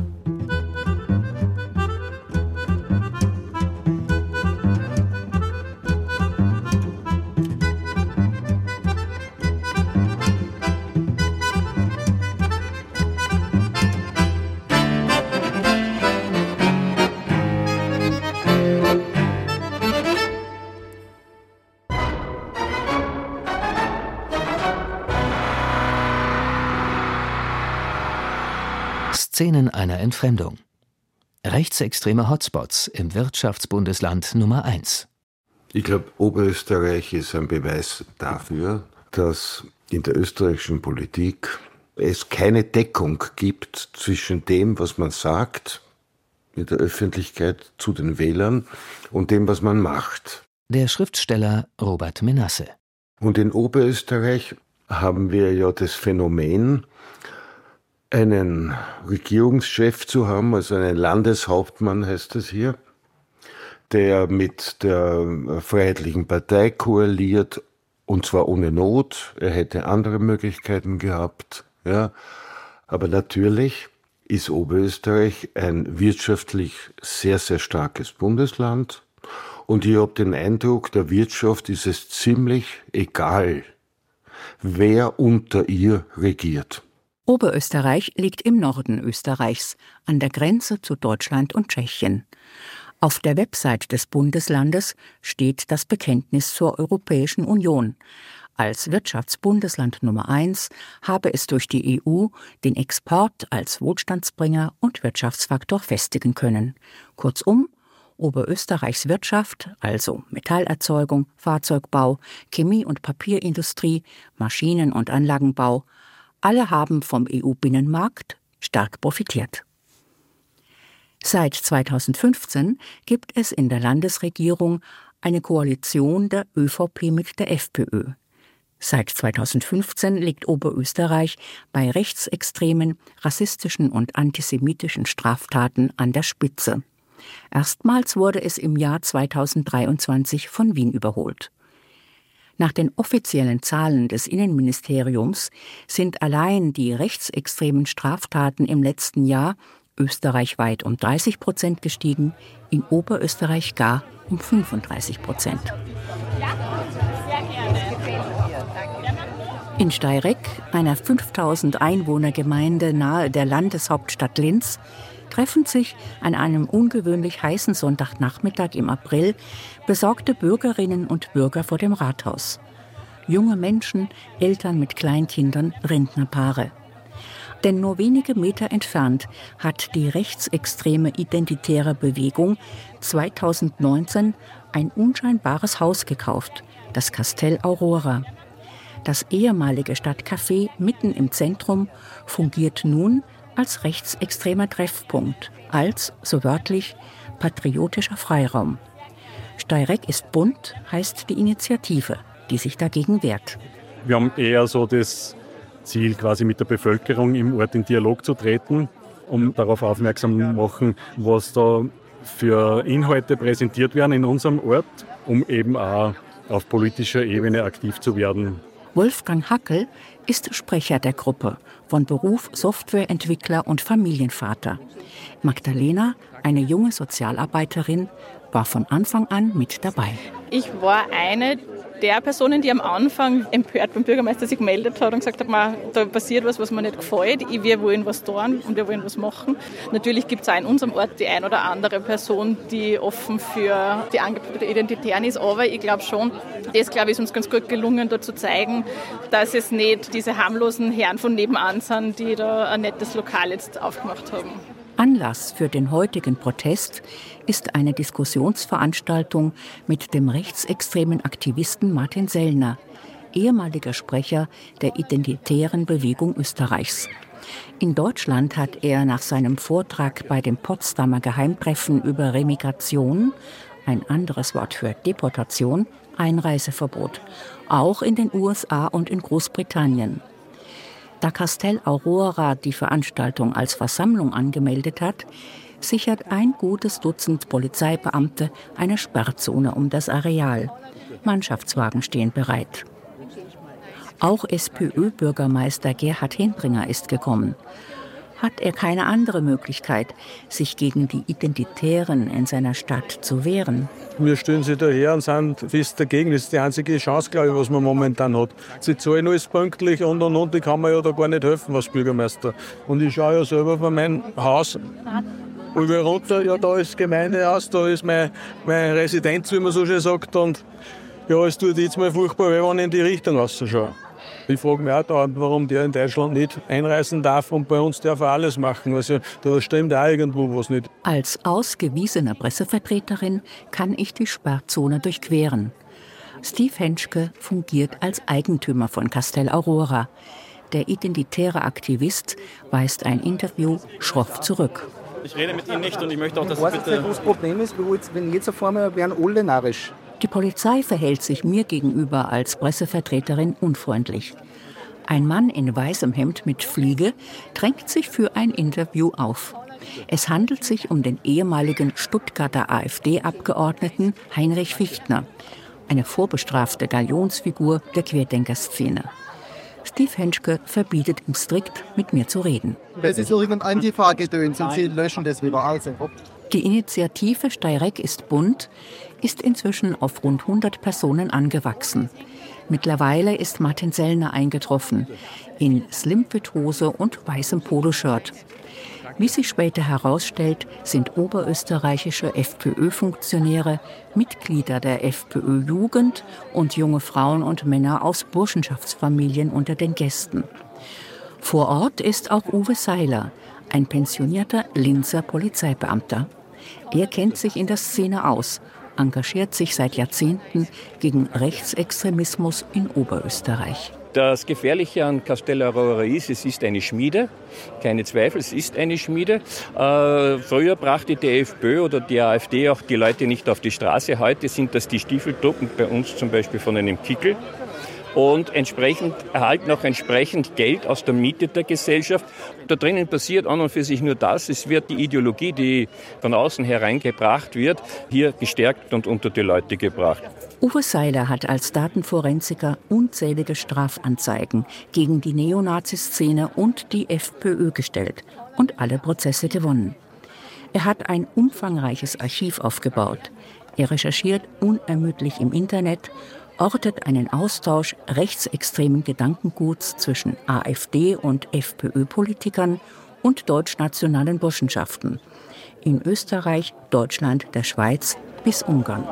Szenen einer Entfremdung. Rechtsextreme Hotspots im Wirtschaftsbundesland Nummer eins. Ich glaube, Oberösterreich ist ein Beweis dafür, dass in der österreichischen Politik es keine Deckung gibt zwischen dem, was man sagt in der Öffentlichkeit zu den Wählern und dem, was man macht. Der Schriftsteller Robert Menasse. Und in Oberösterreich haben wir ja das Phänomen, einen Regierungschef zu haben, also einen Landeshauptmann heißt es hier, der mit der Freiheitlichen Partei koaliert, und zwar ohne Not. Er hätte andere Möglichkeiten gehabt. Ja. Aber natürlich ist Oberösterreich ein wirtschaftlich sehr, sehr starkes Bundesland. Und ich habe den Eindruck, der Wirtschaft ist es ziemlich egal, wer unter ihr regiert. Oberösterreich liegt im Norden Österreichs, an der Grenze zu Deutschland und Tschechien. Auf der Website des Bundeslandes steht das Bekenntnis zur Europäischen Union. Als Wirtschaftsbundesland Nummer eins habe es durch die E U den Export als Wohlstandsbringer und Wirtschaftsfaktor festigen können. Kurzum, Oberösterreichs Wirtschaft, also Metallerzeugung, Fahrzeugbau, Chemie- und Papierindustrie, Maschinen- und Anlagenbau, alle haben vom E U-Binnenmarkt stark profitiert. Seit zweitausendfünfzehn gibt es in der Landesregierung eine Koalition der ÖVP mit der FPÖ. Seit zweitausendfünfzehn liegt Oberösterreich bei rechtsextremen, rassistischen und antisemitischen Straftaten an der Spitze. Erstmals wurde es im Jahr zweitausenddreiundzwanzig von Wien überholt. Nach den offiziellen Zahlen des Innenministeriums sind allein die rechtsextremen Straftaten im letzten Jahr österreichweit um dreißig Prozent gestiegen, in Oberösterreich gar um fünfunddreißig Prozent. In Steyregg, einer fünftausend Einwohner-Gemeinde nahe der Landeshauptstadt Linz, treffen sich an einem ungewöhnlich heißen Sonntagnachmittag im April besorgte Bürgerinnen und Bürger vor dem Rathaus. Junge Menschen, Eltern mit Kleinkindern, Rentnerpaare. Denn nur wenige Meter entfernt hat die rechtsextreme identitäre Bewegung zweitausendneunzehn ein unscheinbares Haus gekauft, das Kastell Aurora. Das ehemalige Stadtcafé mitten im Zentrum fungiert nun als rechtsextremer Treffpunkt, als, so wörtlich, patriotischer Freiraum. Steyregg ist bunt, heißt die Initiative, die sich dagegen wehrt. Wir haben eher so das Ziel, quasi mit der Bevölkerung im Ort in Dialog zu treten, um darauf aufmerksam zu machen, was da für Inhalte präsentiert werden in unserem Ort, um eben auch auf politischer Ebene aktiv zu werden. Wolfgang Hackel ist Sprecher der Gruppe, von Beruf Softwareentwickler und Familienvater. Magdalena, eine junge Sozialarbeiterin, war von Anfang an mit dabei. Ich war eine der Personen, die am Anfang empört beim Bürgermeister sich gemeldet hat und gesagt hat, man, da passiert was, was mir nicht gefällt, wir wollen was tun und wir wollen was machen. Natürlich gibt es auch in unserem Ort die ein oder andere Person, die offen für die Angebote der Identitären ist, aber ich glaube schon, das glaube ich, ist uns ganz gut gelungen, da zu zeigen, dass es nicht diese harmlosen Herren von nebenan sind, die da ein nettes Lokal jetzt aufgemacht haben. Anlass für den heutigen Protest ist eine Diskussionsveranstaltung mit dem rechtsextremen Aktivisten Martin Sellner, ehemaliger Sprecher der Identitären Bewegung Österreichs. In Deutschland hat er nach seinem Vortrag bei dem Potsdamer Geheimtreffen über Remigration, ein anderes Wort für Deportation, Einreiseverbot, auch in den U S A und in Großbritannien. Da Castel Aurora die Veranstaltung als Versammlung angemeldet hat, sichert ein gutes Dutzend Polizeibeamte eine Sperrzone um das Areal. Mannschaftswagen stehen bereit. Auch SPÖ-Bürgermeister Gerhard Hendringer ist gekommen. Hat er keine andere Möglichkeit, sich gegen die Identitären in seiner Stadt zu wehren? Wir stellen sie daher und sind fest dagegen. Das ist die einzige Chance, glaube ich, was man momentan hat. Sie zahlen alles pünktlich und und und. Ich kann mir ja da gar nicht helfen als Bürgermeister. Und ich schaue ja selber von meinem Haus über runter. Ja, da ist Gemeindehaus, da ist mein, mein Residenz, wie man so schön sagt. Und ja, es tut jetzt mal furchtbar weh, wenn ich in die Richtung rausschaue. Ich frage mich auch dauernd, warum der in Deutschland nicht einreisen darf und bei uns darf er alles machen. Also da stimmt auch irgendwo was nicht. Als ausgewiesener Pressevertreterin kann ich die Sperrzone durchqueren. Steve Henschke fungiert als Eigentümer von Castel Aurora. Der identitäre Aktivist weist ein Interview schroff zurück. Ich rede mit Ihnen nicht und ich möchte auch, dass Sie bitte... Was das Problem ist, wenn jetzt auf einmal werden alle narrisch. Die Polizei verhält sich mir gegenüber als Pressevertreterin unfreundlich. Ein Mann in weißem Hemd mit Fliege drängt sich für ein Interview auf. Es handelt sich um den ehemaligen Stuttgarter AfD-Abgeordneten Heinrich Fichtner, eine vorbestrafte Galionsfigur der Querdenkerszene. Steve Henschke verbietet ihm strikt, mit mir zu reden. Das ist irgendein Antifa-Gedöns und Sie löschen das wieder aus. Die Initiative Steyrek ist bunt, ist inzwischen auf rund hundert Personen angewachsen. Mittlerweile ist Martin Sellner eingetroffen, in Slimfit-Hose und weißem Poloshirt. Wie sich später herausstellt, sind oberösterreichische FPÖ-Funktionäre Mitglieder der FPÖ-Jugend und junge Frauen und Männer aus Burschenschaftsfamilien unter den Gästen. Vor Ort ist auch Uwe Seiler, ein pensionierter Linzer Polizeibeamter. Er kennt sich in der Szene aus, engagiert sich seit Jahrzehnten gegen Rechtsextremismus in Oberösterreich. Das Gefährliche an Castel Aurora ist, es ist eine Schmiede, keine Zweifel, es ist eine Schmiede. Äh, früher brachte die FPÖ oder die AfD auch die Leute nicht auf die Straße. Heute sind das die Stiefeltruppen, bei uns zum Beispiel von einem Kickel. Und entsprechend erhalten auch entsprechend Geld aus der Miete der Gesellschaft. Da drinnen passiert an und für sich nur das. Es wird die Ideologie, die von außen hereingebracht wird, hier gestärkt und unter die Leute gebracht. Uwe Seiler hat als Datenforensiker unzählige Strafanzeigen gegen die Neonazi-Szene und die FPÖ gestellt und alle Prozesse gewonnen. Er hat ein umfangreiches Archiv aufgebaut. Er recherchiert unermüdlich im Internet, ortet einen Austausch rechtsextremen Gedankenguts zwischen AfD- und FPÖ-Politikern und deutschnationalen Burschenschaften. In Österreich, Deutschland, der Schweiz bis Ungarn.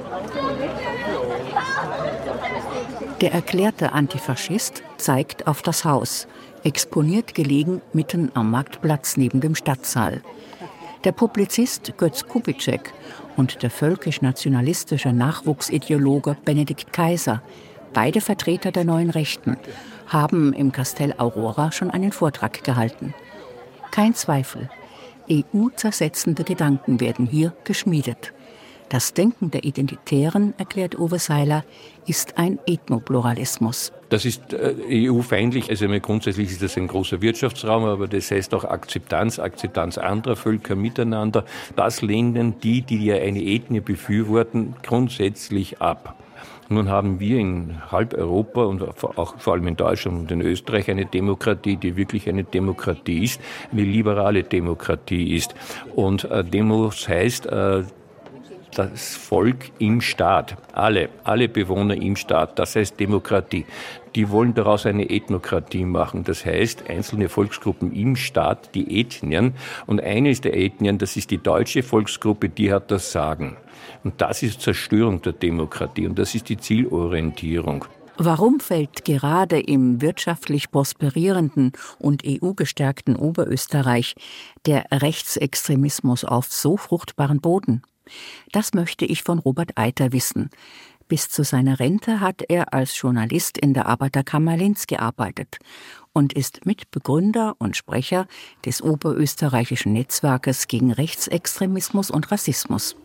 Der erklärte Antifaschist zeigt auf das Haus, exponiert gelegen mitten am Marktplatz neben dem Stadtsaal. Der Publizist Götz Kubitschek und der völkisch-nationalistische Nachwuchsideologe Benedikt Kaiser, beide Vertreter der Neuen Rechten, haben im Castel Aurora schon einen Vortrag gehalten. Kein Zweifel, E U-zersetzende Gedanken werden hier geschmiedet. Das Denken der Identitären, erklärt Uwe Seiler, ist ein Ethnopluralismus. Das ist äh, E U-feindlich. Also grundsätzlich ist das ein großer Wirtschaftsraum, aber das heißt auch Akzeptanz, Akzeptanz anderer Völker miteinander. Das lehnen die, die ja eine Ethnie befürworten, grundsätzlich ab. Nun haben wir in halb Europa und auch vor allem in Deutschland und in Österreich eine Demokratie, die wirklich eine Demokratie ist, eine liberale Demokratie ist. Und äh, Demos heißt, äh, das Volk im Staat, alle, alle Bewohner im Staat, das heißt Demokratie. Die wollen daraus eine Ethnokratie machen, das heißt einzelne Volksgruppen im Staat, die Ethnien. Und eine der Ethnien, das ist die deutsche Volksgruppe, die hat das Sagen. Und das ist Zerstörung der Demokratie und das ist die Zielorientierung. Warum fällt gerade im wirtschaftlich prosperierenden und E U-gestärkten Oberösterreich der Rechtsextremismus auf so fruchtbaren Boden? Das möchte ich von Robert Eiter wissen. Bis zu seiner Rente hat er als Journalist in der Arbeiterkammer Linz gearbeitet und ist Mitbegründer und Sprecher des oberösterreichischen Netzwerkes gegen Rechtsextremismus und Rassismus.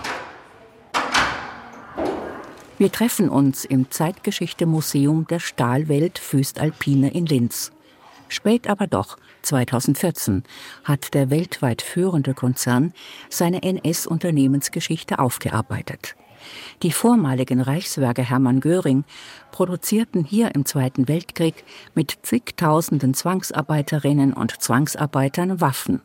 Wir treffen uns im Zeitgeschichte-Museum der Stahlwelt Voestalpine in Linz. Spät aber doch, zweitausendvierzehn, hat der weltweit führende Konzern seine N S-Unternehmensgeschichte aufgearbeitet. Die vormaligen Reichswerke Hermann Göring produzierten hier im Zweiten Weltkrieg mit zigtausenden Zwangsarbeiterinnen und Zwangsarbeitern Waffen.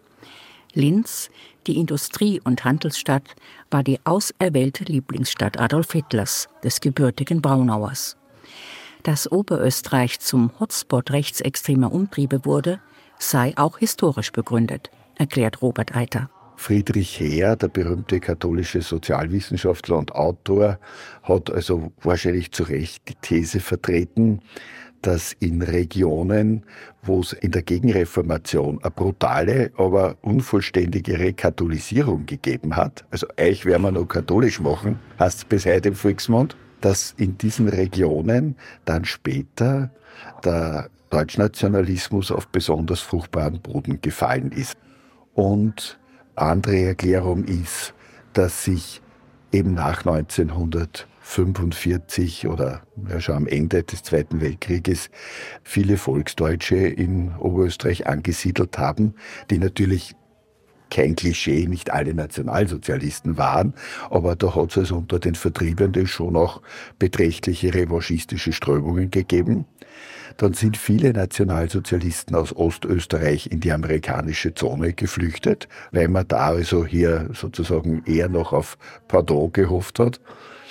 Linz, die Industrie- und Handelsstadt, war die auserwählte Lieblingsstadt Adolf Hitlers, des gebürtigen Braunauers. Dass Oberösterreich zum Hotspot rechtsextremer Umtriebe wurde, sei auch historisch begründet, erklärt Robert Eiter. Friedrich Heer, der berühmte katholische Sozialwissenschaftler und Autor, hat also wahrscheinlich zu Recht die These vertreten, dass in Regionen, wo es in der Gegenreformation eine brutale, aber unvollständige Rekatholisierung gegeben hat, also euch werden wir noch katholisch machen, heißt es bis heute im Volksmund, dass in diesen Regionen dann später der Deutschnationalismus auf besonders fruchtbaren Boden gefallen ist. Und andere Erklärung ist, dass sich eben nach neunzehnhundertfünfundvierzig oder ja schon am Ende des Zweiten Weltkrieges viele Volksdeutsche in Oberösterreich angesiedelt haben, die natürlich kein Klischee, nicht alle Nationalsozialisten waren, aber da hat es also unter den Vertriebenen schon auch beträchtliche revanchistische Strömungen gegeben. Dann sind viele Nationalsozialisten aus Ostösterreich in die amerikanische Zone geflüchtet, weil man da also hier sozusagen eher noch auf Pardon gehofft hat.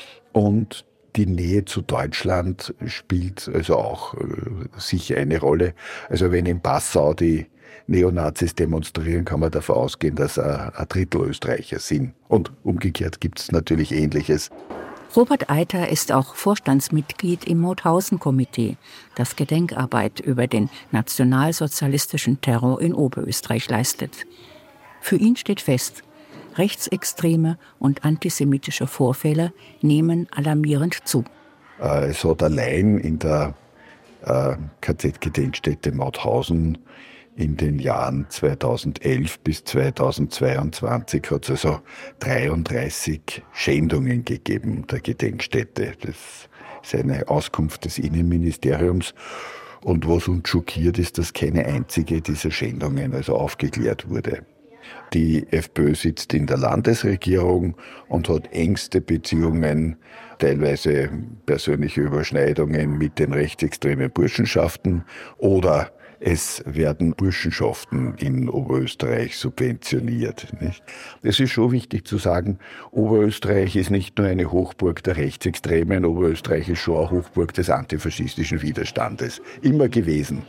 Und die Nähe zu Deutschland spielt also auch äh, sicher eine Rolle. Also wenn in Passau die Neonazis demonstrieren, kann man davon ausgehen, dass ein, ein Drittel Österreicher sind. Und umgekehrt gibt es natürlich Ähnliches. Robert Eiter ist auch Vorstandsmitglied im Mauthausen-Komitee, das Gedenkarbeit über den nationalsozialistischen Terror in Oberösterreich leistet. Für ihn steht fest, rechtsextreme und antisemitische Vorfälle nehmen alarmierend zu. Es hat allein in der äh, K Z-Gedenkstätte Mauthausen in den Jahren zweitausendelf bis zweitausendzweiundzwanzig hat es also dreiunddreißig Schändungen gegeben der Gedenkstätte. Das ist eine Auskunft des Innenministeriums. Und was uns schockiert, ist, dass keine einzige dieser Schändungen also aufgeklärt wurde. Die FPÖ sitzt in der Landesregierung und hat engste Beziehungen, teilweise persönliche Überschneidungen mit den rechtsextremen Burschenschaften oder es werden Burschenschaften in Oberösterreich subventioniert. Nicht? Es ist schon wichtig zu sagen, Oberösterreich ist nicht nur eine Hochburg der Rechtsextremen, Oberösterreich ist schon eine Hochburg des antifaschistischen Widerstandes. Immer gewesen.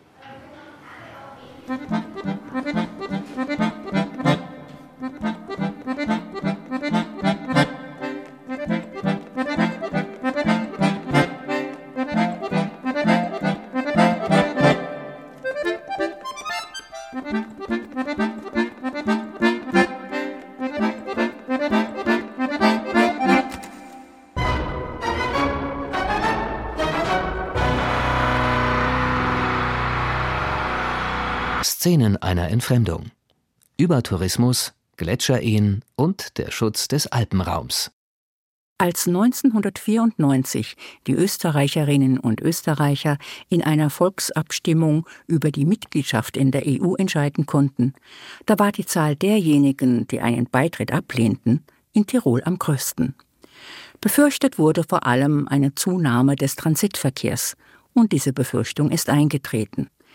Szenen einer Entfremdung. Übertourismus, Gletscherehen und der Schutz des Alpenraums. Als neunzehnhundertvierundneunzig die Österreicherinnen und Österreicher in einer Volksabstimmung über die Mitgliedschaft in der E U entscheiden konnten, da war die Zahl derjenigen, die einen Beitritt ablehnten, in Tirol am größten. Befürchtet wurde vor allem eine Zunahme des Transitverkehrs, und diese Befürchtung ist eingetreten.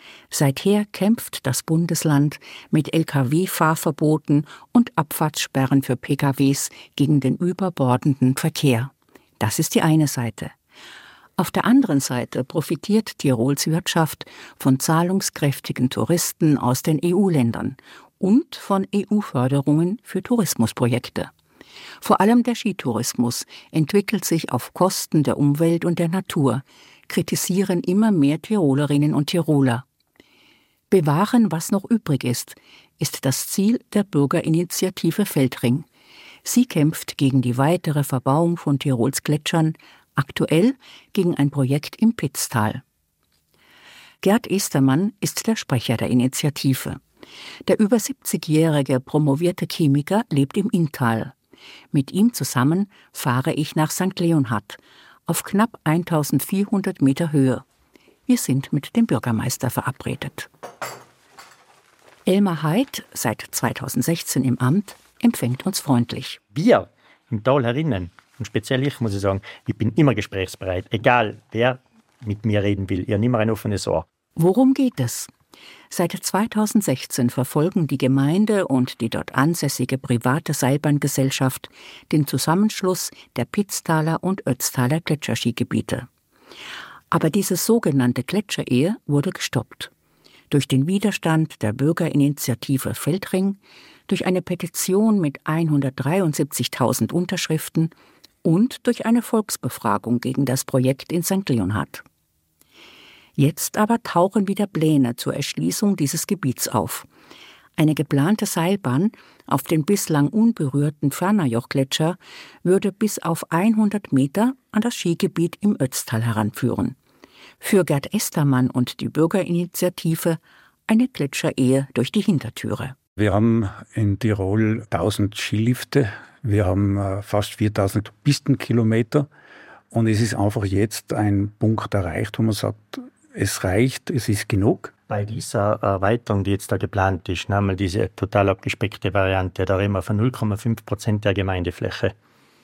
Seither kämpft das Bundesland mit L K W-Fahrverboten und Abfahrtssperren für P K Ws gegen den überbordenden Verkehr. Das ist die eine Seite. Auf der anderen Seite profitiert Tirols Wirtschaft von zahlungskräftigen Touristen aus den E U-Ländern und von E U-Förderungen für Tourismusprojekte. Vor allem der Skitourismus entwickelt sich auf Kosten der Umwelt und der Natur, kritisieren immer mehr Tirolerinnen und Tiroler. Bewahren, was noch übrig ist, ist das Ziel der Bürgerinitiative Feldring. Sie kämpft gegen die weitere Verbauung von Tirols Gletschern, aktuell gegen ein Projekt im Pitztal. Gerd Estermann ist der Sprecher der Initiative. Der über siebzigjährige promovierte Chemiker lebt im Inntal. Mit ihm zusammen fahre ich nach Sankt Leonhard, auf knapp eintausendvierhundert Meter Höhe. Wir sind mit dem Bürgermeister verabredet. Elmar Heid, seit zweitausendsechzehn im Amt, empfängt uns freundlich. Wir im Tal herinnen, und speziell ich, muss ich sagen, ich bin immer gesprächsbereit, egal wer mit mir reden will. Ich habe immer ein offenes Ohr. Worum geht es? Seit zweitausendsechzehn verfolgen die Gemeinde und die dort ansässige private Seilbahngesellschaft den Zusammenschluss der Pitztaler und Ötztaler Gletscherskigebiete. Aber diese sogenannte Gletscherehe wurde gestoppt. Durch den Widerstand der Bürgerinitiative Feldring, durch eine Petition mit hundertdreiundsiebzigtausend Unterschriften und durch eine Volksbefragung gegen das Projekt in Sankt Leonhard. Jetzt aber tauchen wieder Pläne zur Erschließung dieses Gebiets auf. Eine geplante Seilbahn auf den bislang unberührten Fernerjochgletscher würde bis auf hundert Meter an das Skigebiet im Ötztal heranführen. Für Gerd Estermann und die Bürgerinitiative eine Gletscherehe durch die Hintertüre. Wir haben in Tirol tausend Skilifte, wir haben fast viertausend Pistenkilometer und es ist einfach jetzt ein Punkt erreicht, wo man sagt, es reicht, es ist genug. Bei dieser Erweiterung, die jetzt da geplant ist, nämlich diese total abgespeckte Variante, da reden wir von null Komma fünf Prozent der Gemeindefläche.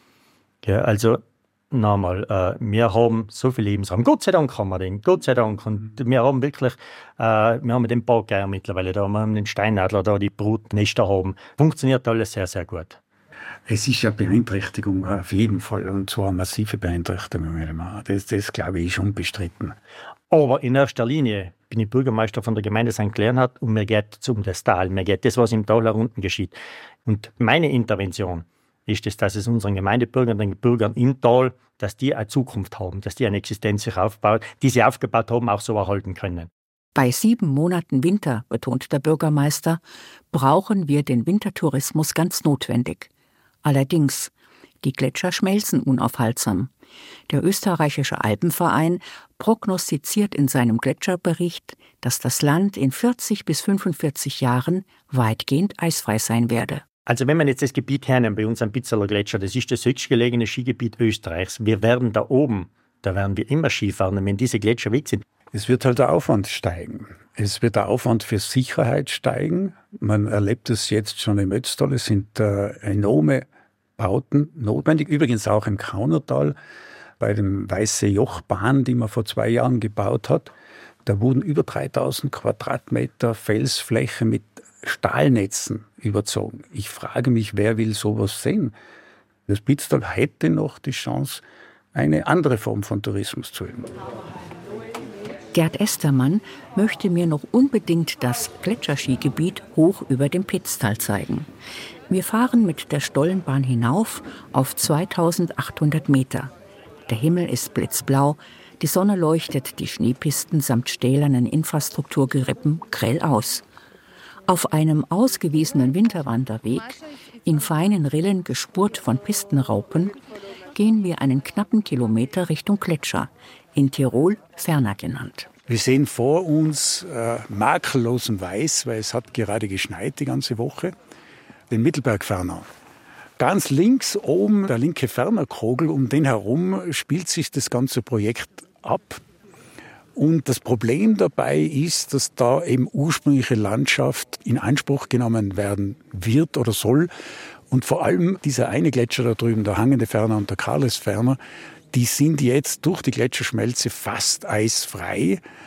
Ja, also nochmal, äh, wir haben so viel Lebensraum. Gott sei Dank haben wir den, Gott sei Dank. Und wir haben wirklich, äh, wir haben den Parkgeier mittlerweile da, wir haben den Steinadler da, die Brutnester haben. Funktioniert alles sehr, sehr gut. Es ist eine Beeinträchtigung auf jeden Fall, und zwar eine massive Beeinträchtigung. Das, das glaube ich, ist unbestritten. Aber in erster Linie bin ich Bürgermeister von der Gemeinde Sankt Leonhard und mir geht es um das Tal, mir geht das, was im Tal herunten geschieht. Und meine Intervention ist es, dass es unseren Gemeindebürgern und den Bürgern im Tal, dass die eine Zukunft haben, dass die eine Existenz sich aufbaut, die sie aufgebaut haben, auch so erhalten können. Bei sieben Monaten Winter, betont der Bürgermeister, brauchen wir den Wintertourismus ganz notwendig. Allerdings, die Gletscher schmelzen unaufhaltsam. Der österreichische Alpenverein prognostiziert in seinem Gletscherbericht, dass das Land in vierzig bis fünfundvierzig Jahren weitgehend eisfrei sein werde. Also wenn man jetzt das Gebiet hernimmt, bei uns am Pitzeler Gletscher, das ist das höchstgelegene Skigebiet Österreichs. Wir werden da oben, da werden wir immer Skifahren, wenn diese Gletscher weg sind. Es wird halt der Aufwand steigen. Es wird der Aufwand für Sicherheit steigen. Man erlebt es jetzt schon im Ötztal. Es sind äh, enorme Bauten notwendig. Übrigens auch im Kaunertal bei dem Weiße Joch-Bahn, die man vor zwei Jahren gebaut hat. Da wurden über dreitausend Quadratmeter Felsfläche mit Stahlnetzen überzogen. Ich frage mich, wer will sowas sehen? Das Pitztal hätte noch die Chance, eine andere Form von Tourismus zu üben. Gerd Estermann möchte mir noch unbedingt das Gletscherskigebiet hoch über dem Pitztal zeigen. Wir fahren mit der Stollenbahn hinauf auf zweitausendachthundert Meter. Der Himmel ist blitzblau, die Sonne leuchtet die Schneepisten samt stählernen Infrastrukturgerippen grell aus. Auf einem ausgewiesenen Winterwanderweg, in feinen Rillen gespurt von Pistenraupen, gehen wir einen knappen Kilometer Richtung Gletscher, in Tirol Ferner genannt. Wir sehen vor uns äh, makellosen Weiß, weil es hat gerade geschneit die ganze Woche, den Mittelbergferner. Ganz links oben der linke Fernerkogel, um den herum spielt sich das ganze Projekt ab. Und das Problem dabei ist, dass da eben ursprüngliche Landschaft in Anspruch genommen werden wird oder soll. Und vor allem dieser eine Gletscher da drüben, der Hangende Ferner und der Karlesferner, die sind jetzt durch die Gletscherschmelze fast eisfrei.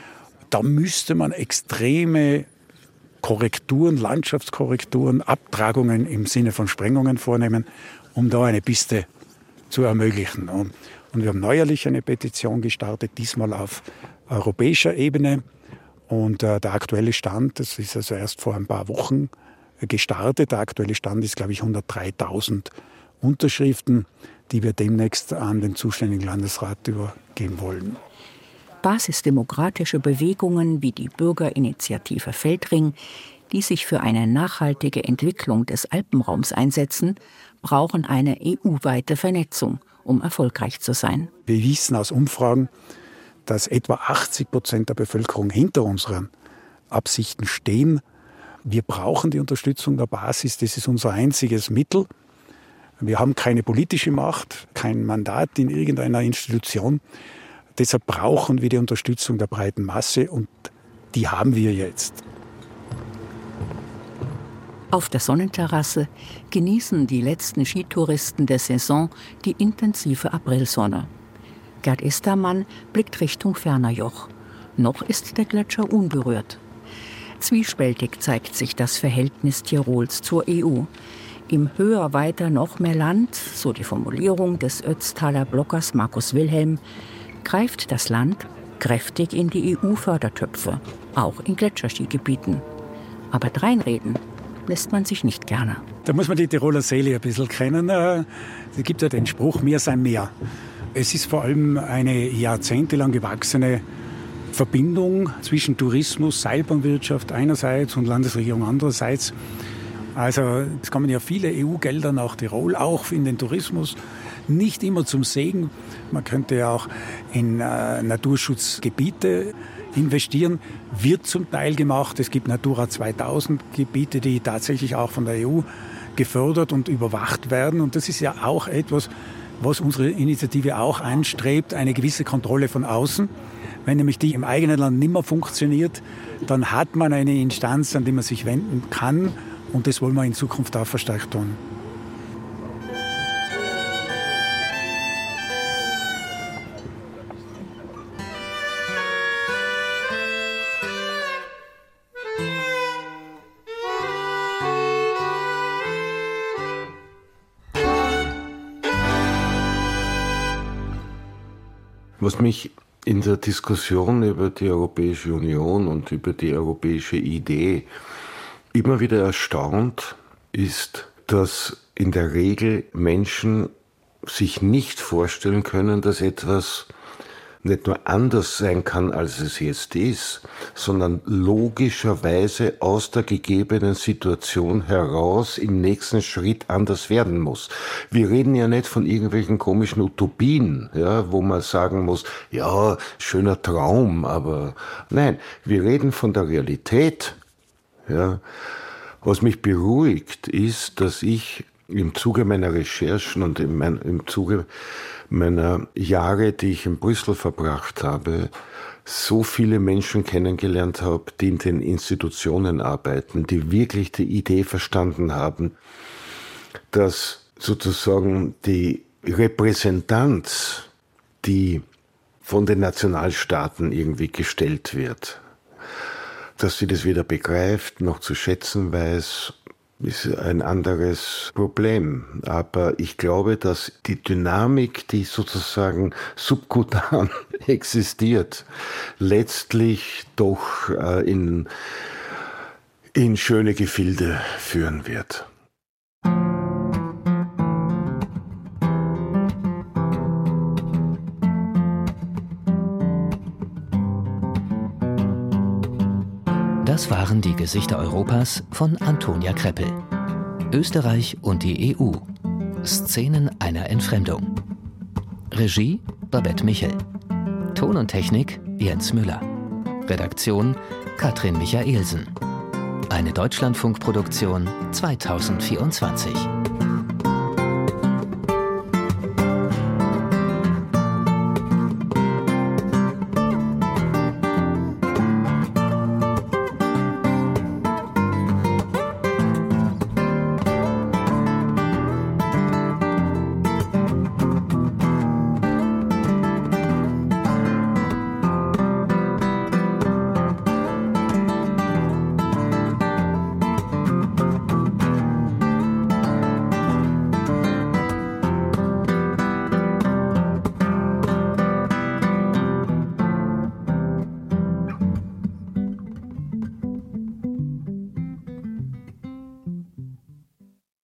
da müsste man extreme Korrekturen, Landschaftskorrekturen, Abtragungen im Sinne von Sprengungen vornehmen, um da eine Piste zu ermöglichen. Und, und wir haben neuerlich eine Petition gestartet, diesmal auf europäischer Ebene. Und äh, der aktuelle Stand, das ist also erst vor ein paar Wochen gestartet, der aktuelle Stand ist, glaube ich, hundertdreitausend Unterschriften, die wir demnächst an den zuständigen Landesrat übergeben wollen. Basisdemokratische Bewegungen wie die Bürgerinitiative Feldring, die sich für eine nachhaltige Entwicklung des Alpenraums einsetzen, brauchen eine E U-weite Vernetzung, um erfolgreich zu sein. Wir wissen aus Umfragen, dass etwa achtzig Prozent der Bevölkerung hinter unseren Absichten stehen. Wir brauchen die Unterstützung der Basis, das ist unser einziges Mittel. Wir haben keine politische Macht, kein Mandat in irgendeiner Institution. Deshalb brauchen wir die Unterstützung der breiten Masse und die haben wir jetzt. Auf der Sonnenterrasse genießen die letzten Skitouristen der Saison die intensive Aprilsonne. Gerd Estermann blickt Richtung Fernerjoch. Noch ist der Gletscher unberührt. Zwiespältig zeigt sich das Verhältnis Tirols zur E U. Im Höher, weiter, noch mehr Land, so die Formulierung des Ötztaler Bloggers Markus Wilhelm, greift das Land kräftig in die E U-Fördertöpfe, auch in Gletscherskigebieten. Aber dreinreden lässt man sich nicht gerne. Da muss man die Tiroler Seele ein bisschen kennen. Es gibt ja den Spruch, mehr sei mehr. Es ist vor allem eine jahrzehntelang gewachsene Verbindung zwischen Tourismus, Seilbahnwirtschaft einerseits und Landesregierung andererseits. Also es kommen ja viele E U-Gelder nach Tirol, auch in den Tourismus. Nicht immer zum Segen. Man könnte ja auch in äh, Naturschutzgebiete investieren. Wird zum Teil gemacht. Es gibt Natura zweitausend Gebiete, die tatsächlich auch von der E U gefördert und überwacht werden. Und das ist ja auch etwas, was unsere Initiative auch anstrebt, eine gewisse Kontrolle von außen. Wenn nämlich die im eigenen Land nicht mehr funktioniert, dann hat man eine Instanz, an die man sich wenden kann. Und das wollen wir in Zukunft auch verstärkt tun. Was mich in der Diskussion über die Europäische Union und über die europäische Idee immer wieder erstaunt, ist, dass in der Regel Menschen sich nicht vorstellen können, dass etwas nicht nur anders sein kann, als es jetzt ist, sondern logischerweise aus der gegebenen Situation heraus im nächsten Schritt anders werden muss. Wir reden ja nicht von irgendwelchen komischen Utopien, ja, wo man sagen muss, ja, schöner Traum, aber nein, wir reden von der Realität. Ja. Was mich beruhigt, ist, dass ich im Zuge meiner Recherchen und im, im Zuge meiner Jahre, die ich in Brüssel verbracht habe, so viele Menschen kennengelernt habe, die in den Institutionen arbeiten, die wirklich die Idee verstanden haben, dass sozusagen die Repräsentanz, die von den Nationalstaaten irgendwie gestellt wird, dass sie das weder begreift noch zu schätzen weiß, ist ein anderes Problem. Aber ich glaube, dass die Dynamik, die sozusagen subkutan existiert, letztlich doch äh, in, in schöne Gefilde führen wird. Das waren die Gesichter Europas von Antonia Kreppel. Österreich und die E U. Szenen einer Entfremdung. Regie Babette Michel. Ton und Technik Jens Müller. Redaktion Katrin Michaelsen. Eine Deutschlandfunkproduktion zweitausendvierundzwanzig.